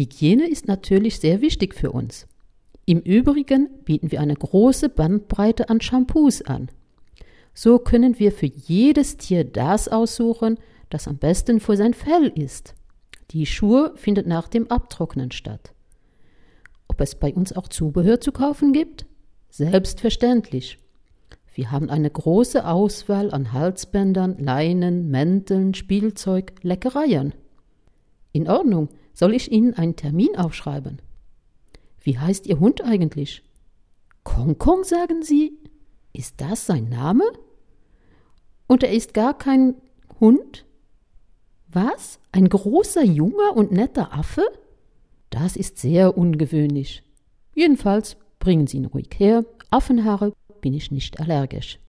Hygiene ist natürlich sehr wichtig für uns. Im Übrigen bieten wir eine große Bandbreite an Shampoos an. So können wir für jedes Tier das aussuchen, das am besten für sein Fell ist. Die Schur findet nach dem Abtrocknen statt. Ob es bei uns auch Zubehör zu kaufen gibt? Selbstverständlich. Wir haben eine große Auswahl an Halsbändern, Leinen, Mänteln, Spielzeug, Leckereien. In Ordnung, soll ich Ihnen einen Termin aufschreiben? Wie heißt Ihr Hund eigentlich? Kong-Kong, sagen Sie? Ist das sein Name? Und er ist gar kein Hund? Was? Ein großer, junger und netter Affe? Das ist sehr ungewöhnlich. Jedenfalls bringen Sie ihn ruhig her. Affenhaare bin ich nicht allergisch.